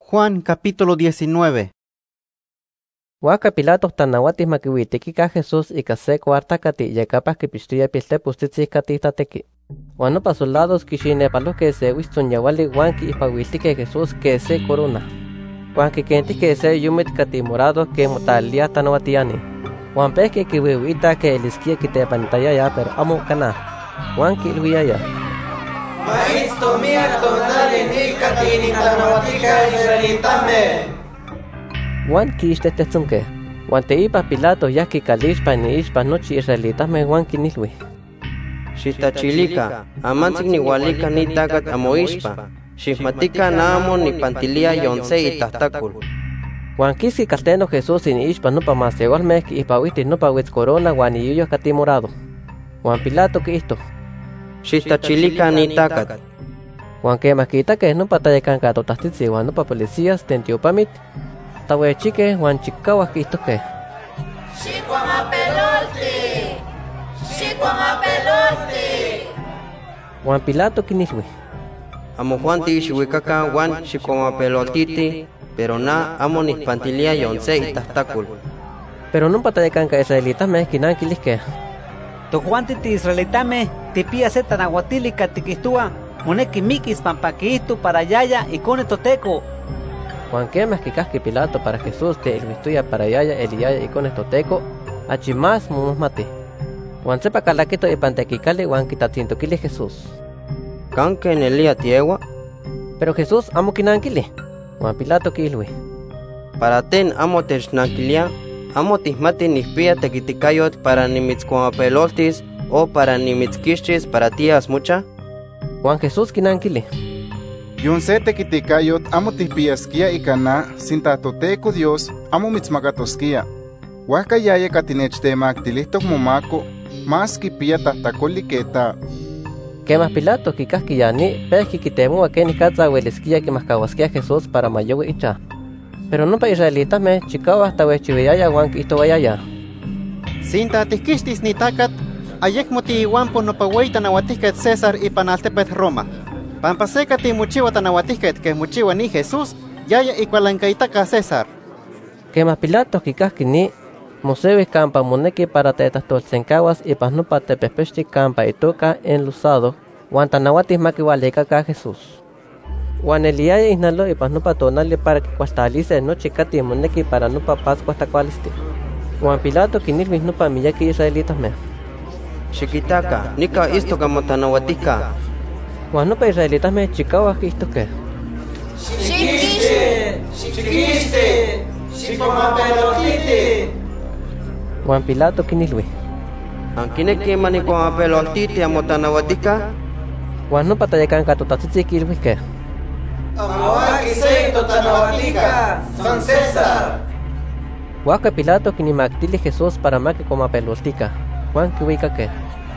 Juan capítulo 19. Huaca Pilato tanawati makiuitekika Jesús ika se cuartacati yakapa kipixtoya piltepustitzi tateki. Huanopa soldados kixinepaloke se uistzonyawali huan kiipauiltike Jesús que se corona. Huan kikentike se yumit kati morado que motalia tanawatiani. Huan pehke kiwiuita que eliskia kitepanitayaya pero amo kana. Huan kilhuiyaya. Maestro mía tonali ni katini tanawatika israelitame. Juan kiixtetetzonke. Juan teipa Pilato yaki kalixpa ni ixpa nochi israelitame Juan kinilhui. Xitachilika, amantzin niwalika ni takat amoixpa. Xixmatika namo ni pantilia yonce itahtakul. Juan kiski kalteno Jesús ni ixpa nopa masewalme kiipauiti nopa witz corona Juan iyuyo kati morado. Juan Pilato kiihto. Xitachilika ni takat. Juan kemakitake nopa tayakanka totahtitzi Juan nopa policías tentiopamit. Tawechike Juan chikawak kiihtoke. Xicuamapelolti. Juan Pilato kinilhui. Amo Juan ti xihuicaca Juan xicuamapeloltiti, pero na amo ni pantilia yonce itahtakul. Pero no patayakanka israelitame kinankilisque. To Juan ti israelitame tipia se tanahuatilika tikihtua moneki mikis pampaquiitu para yaya y cone toteco. Juan quemas kikahki Pilato para Jesús te ilvistuya para yaya eliyaya y con estoteco achimas mumosmati. Juan sepa calaquito y pantequicale Juan quitatintoquili Jesús. Canque en el día tiewa. Pero Jesús amo quinankili. Juan Pilato kilhui. Para ten amo technanquilia, amo tismati nispia tequiticayot para nimitzcuamapeloltis o para nimitzquixchis para tías mucha. Juan Jesús quinankili. Yonce tequiticayot amo tispiasquia y cana sin tatoteco Dios amo mitzmagatosquia. Huaca yaya catinechtemactilihtoc momaco más kipia tahtacoliqueta. Quemas Pilato kikahki yani pehki kitemua que nikatza huelisquia que mascawasquia Jesús para mayowe icha. Pero no pa israelitame chikawa hasta huechiviaya Juan kihtowayaya. Sinta tikistis ni takat ayekmo ti iwampo no pawey tanahuatisket César y panaltepet Roma. Pampaseca ti muchiwa tanahuatisket que muchiwa ni Jesús yaya y cualancaitaca César. Quemas Pilato kikahki ni Mosewe campa moneki para tetatolsencawas y pasnupa tepespesti campa itoka enlusado, Juan tanahuatis maquihualekaka Jesús. Juan eliaya ihnalo y pasnupa tonali para que cuastalice noche kati moneki para nupa pascua tacualisti. Juan Pilato kinilvis nupa miyaki israelitas me. Chiquitaca, nika isto kamotanahuatica. Juan nupa israelitas me chikawas kistoke. Chiquiste. Xicuamapeloltiti. Juan Pilato kinilhui. Ankine que manicuamapeloltiti amotanahuatica. Juan nupa tayakanka totatzitzi kilhuiske. Amoaki seito tanahuatica, San César. Huaca Pilato kinimaktili Jesús para maki comapeloltica. Juan kihuicaque.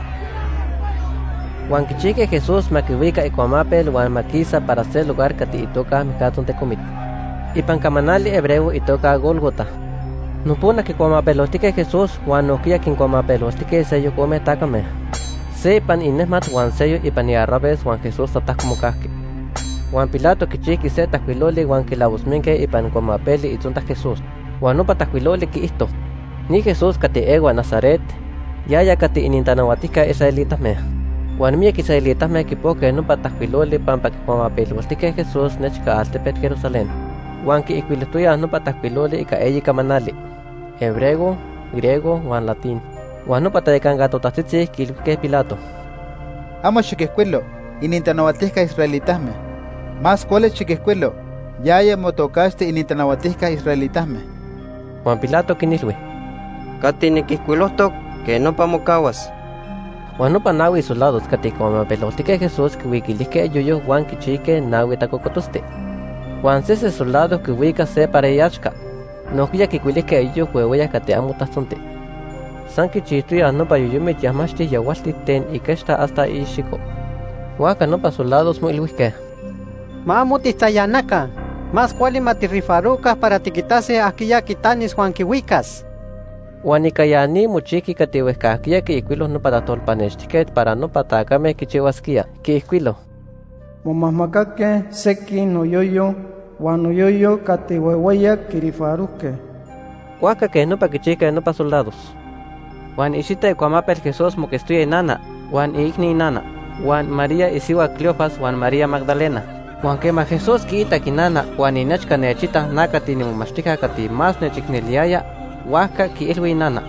Juan kichique Jesús makihuica y comapel Juan maquisa para hacer lugar kati itoka mikaton te comit. Y pancamanali hebreo itoka Golgota. No puna que comapeloltique Jesús Juan noquia quien comapeloltique sello come takame. Se pan inesmat Juan sello y pan yarrabes Juan Jesús tatas como casque. Juan Pilato kichiqui se taquiloli Juan que la busmenque y pan comapeli y tzunta Jesús. Juan no pataquiloli que isto. Ni Jesús kate egua Nazaret. Yaya kate inintanahuatica israelitas me. Juan mía que israelitas me equipoque no pataquiloli pan pa que comapeloltique Jesús nechka altepet Jerusalén. Juan que iquiletuya no pataquiloli y caelli camanali. Hebreo, griego, Juan latín. Juan no patayacanga totatzitzi kilque Pilato. Amo chiquescuelo, inintanahuatisca israelitasme. Más cuáles chiquescuelo, yaya motocaste inintanahuatisca israelitasme. Juan Pilato kinilhui. Katini kiscuilohtok que no pamocawas. Juan no panawi soldados kati comapeloltique Jesús que wikilisque yoyo Juan kichique nawi tacocotoste. Juan sese soldados que wika se para yachka. No kuya que kuilisque ellos huevoya kate amutastonte. San kichituya no pa yuyumi yamashti yawalti ten y kesta hasta ishiko. Huaca no pa soldados muy luisque. Mamuti tayanaka. Más cuali matirrifarucas para tiquitase aquilla quitanis Juan kiwikas. Juanicayani muchiqui katihuescahquia que iquilos no para tolpanechtiquet para no patacame kichihuasquia, que iquilo. Momahmacaque seki no yoyo Guanoyoyo Catihuehueya Kirifaruque. Huaca que no pa quichica no pa soldados. Juan Ishita Cuamapel Jesús moquestuya nana, Juan Igni nana, Juan María Isiwa Cleofas, Juan María Magdalena. Juan quema Jesús quita kinana, Juan Inachka nechita nakati ni mumashtika kati más nechikneliaya, Huaca ki ilwi nana.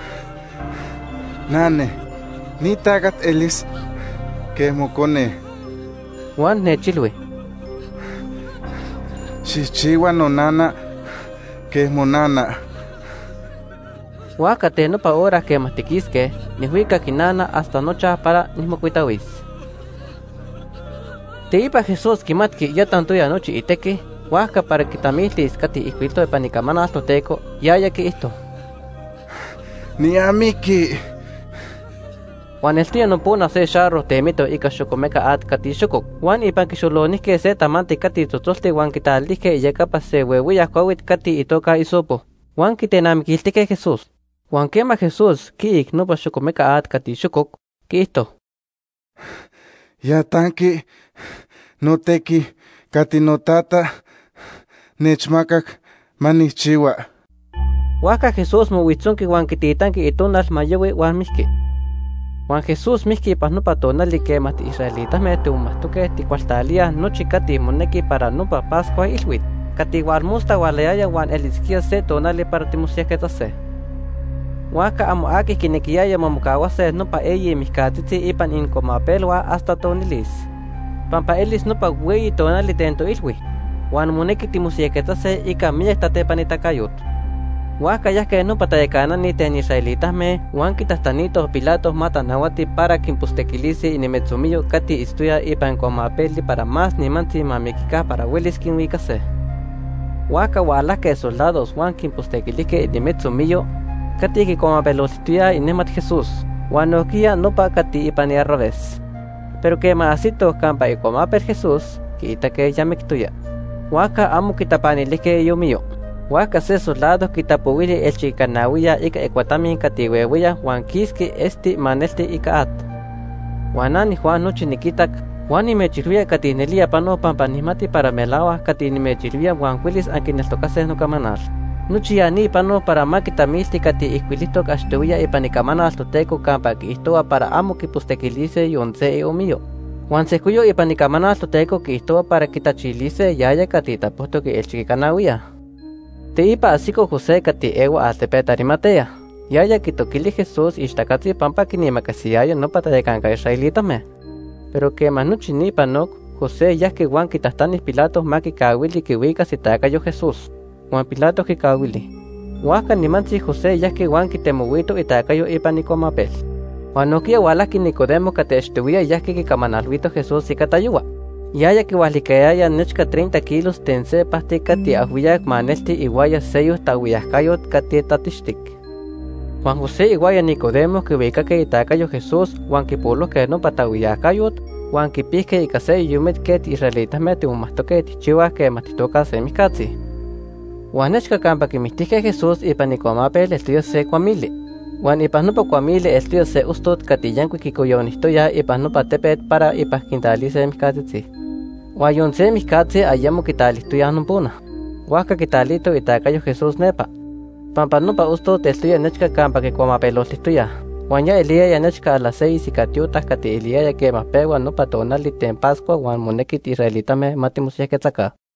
Nane, ni tagat elis, que mocone. Juan nechilwi. Chichiwa no nana, que monana. Huaca te no pa hora que matiquisque, ni huica kinana hasta nocha para ni mocuitawis. Te ipa Jesús kimatki ya tanto ya noche iteki, huaca para quitamiltis kati iquito de panicamana hasta teco, ya que esto. Ni amiki. Juan el tío no pone a hacer charro temito y cachocomeca at kati chocok. Juan y pan quixolonis que se tamanti kati totolte Juan quitaldique y ya capaz se huehuya coavit kati y toca y sopo. Juan quitenamquiltique Jesús. Juan quema Jesús, ki no pa chocomeca at kati chocok, que esto. Ya tanki, no teki, kati no tata, nechmakak, manichiwa. Huaca Jesús mo huitzonki Juan quititanki y tonal mayewe Juan miski. Juan Jesús miski pas no patonali que mati israelitas mete un mastuque ti cualtalia no chicati moneki para no pa pascua ilwit. Kati musta waleaya Juan eliskia se tonali para timusia que tase. Huaca amo aki kinekiaya mamukawa se no pa eyi miskatiti ipan in comapelwa hasta tonilis. Pampa elis no pa güey tonali tento ilwi. Juan moneki timusia que tase y camilla tate panitakayut. Huaca ya que no patayacana ni ten israelitas me, Juan quitastanitos Pilatos mata nawati para quimpustequilisi y ni metsumillo kati istuya y pan comapeli para más ni manti mamikika para huelis quinwicase. Huaca wala que soldados Juan quimpustequilique y ni metsumillo kati que comapelosistuya y nemat Jesús. Juan noquia no pa kati y pan y revés. Pero que maasito campa y comapel Jesús, quita que ya me quituya. Huaca amo quitapanilique yo mío. Huaca se soldados quitapuili el chicanahuilla y ecuatami catihuehuilla Juan Kiski esti manelti y caat. Juanani Juan no chiniquitak, Juan y mechirvia catinelia pano pampanimati para melawa catini mechirvia Juan Willis anquinestocase no camanal. Nuchiani pano para maquitamilti cati iquilito castuya y panicamana altoteco campa que istoa para amo que pustequilice y once o mío. Juan se cuyo y panicamana altoteco que istoa para quitachilice yaya catita puesto que el chicanahuilla. Te ipa asiko José kati ewa atepet Arimatea. Yaya kitokili Jesús ishtakatsi pampa kinimakasiyayo no patayakanka israelita me. Pero que manuchi ni panok, José ya que Juan kitastanis Pilatos maki kawili kiwika sitakayo Jesús. Juan Pilatos ki kawili. Huaca ni mansi José ya que Juan kitemuwito itakayo ipanicomapel. Juan nokia walaki Nicodemo kate estuia ya que kamanalwito Jesús ikatayuwa. Yaya que walikeaya nechka 30 kilos tense pasti kati ahuyak manelti iguaya seyos tawiyakayot kati tatishtik. Juan José iguaya Nicodemo que beca que itakayo Jesús, Juan Kipolo que no patawiyakayot, Juan Kipisque y kase yumet que israelitas mete un mastoque tichiwa que matitoka semikatsi. Juan nechka campa que mistike Jesús y panicomapel estudio se cuamile. Juan ipasnupa cuamile estudio se ustot katiyanku kikoyonistoya ipasnupa tepet para ipasquintalice mikatitsi. Guayonse mikatsi ayamo kitalistoya numpuna. Huaca kitalito itakayo Jesús nepa. Pampanupa ustot estudia nechka campa que cuamapelolistoya. Juan ya Elía ya nechka a las 6 y katiutas kati Elía ya que mapegua no patonali ten Pascua Juan monekit israelita me matimusia que saca.